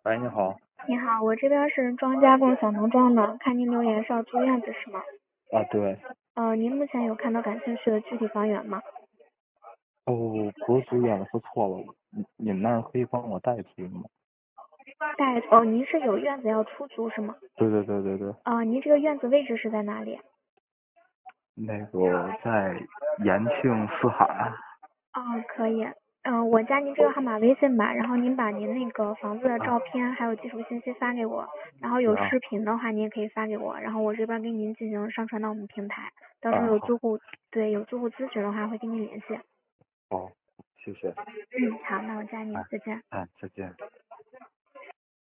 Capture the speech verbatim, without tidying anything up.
喂，你好。 你好，我这边是庄家共享农庄的，看您留言是要租院子是吗？ 啊，对。 呃，您目前有看到感兴趣的具体房源吗？ 哦，不是租院子，说错了，你你们那儿可以帮我代租吗？ 带哦，您是有院子要出租是吗？ 对对对对对。 呃，您这个院子位置是在哪里？ 那个在延庆四海。 哦，可以。嗯、呃，我加您这个号码微信吧，然后您把您那个房子的照片还有基础信息发给我，然后有行。 视频的话你也可以发给我，然后我这边给您进行上传到我们平台，到时候啊，好。 有租户对有租户咨询的话会跟您联系。 好，谢谢。 嗯，好，那我加您， 哎再见。 哎，再见。